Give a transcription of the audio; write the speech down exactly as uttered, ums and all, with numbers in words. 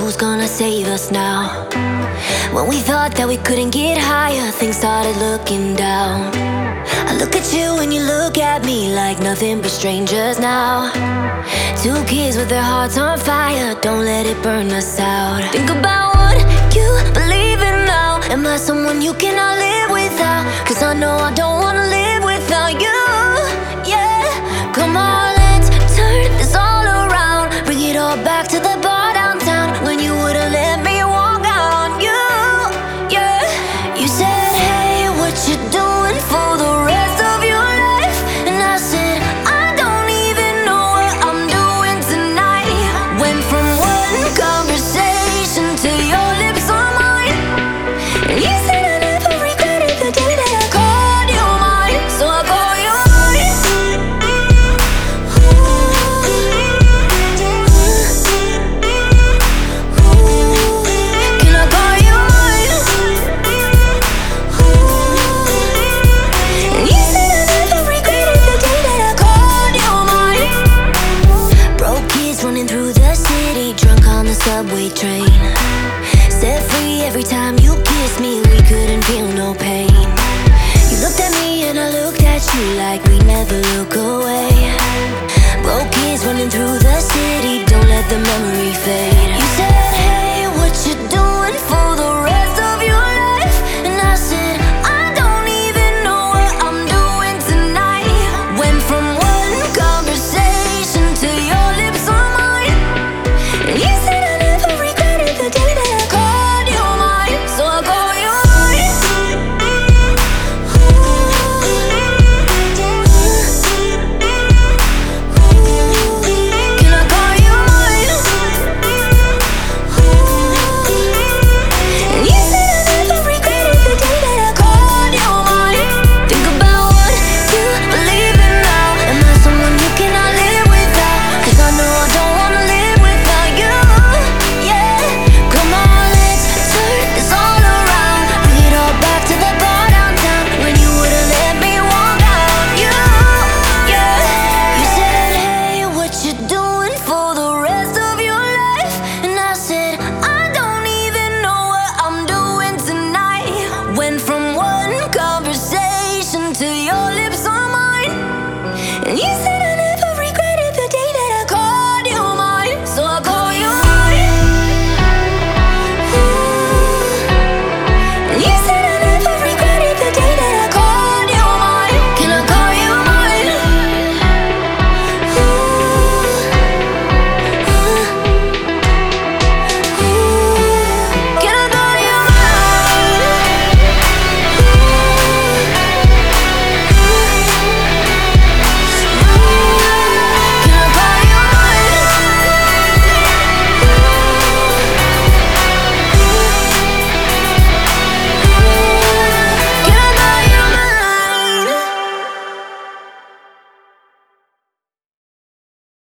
who's gonna save us now. When we thought that we couldn't get higher, things started looking down. I look at you and you look at me like nothing but strangers now. Two kids with their hearts on fire, don't let it burn us out. Think about what you believe in now. Am I someone you cannot live without? Cause I know I don't wanna live without you. Yeah, come on, let's turn this all around. Bring it all back to the bar downtown when you would've let me walk out on you. Yeah, you said, hey, what you doing for the rest of your life? And I said, I don't even know what I'm doing tonight. Went from one conversation to your lips on mine. And you said I never regretted the day that I called you mine. So I call you mine. Can I call you mine? And you said I never regretted the day that I called you mine. Broke kids running through the city, drunk on the subway train. Set free every time you kissed me, we couldn't feel no pain. You looked at me and I looked at you like we never look away. Broke kids running through the city, don't let the memory fade.